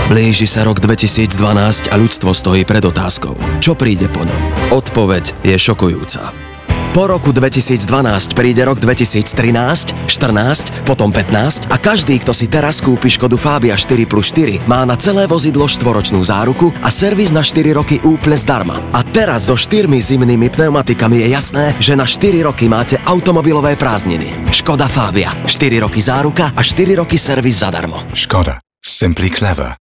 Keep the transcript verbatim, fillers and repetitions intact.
Blíži sa rok dvetisícdvanásť a ľudstvo stojí pred otázkou. Čo príde po ňom? Odpoveď je šokujúca. Po roku dvetisícdvanásť príde rok dvetisíctrinásť, štrnásť, potom pätnásť a každý, kto si teraz kúpi Škodu Fabia štyri plus štyri, má na celé vozidlo štvoročnú záruku a servis na štyri roky úplne zdarma. A teraz so štyrmi zimnými pneumatikami je jasné, že na štyri roky máte automobilové prázdniny. Škoda Fabia. štyri roky záruka a štyri roky servis zadarmo. Škoda. Simply clever.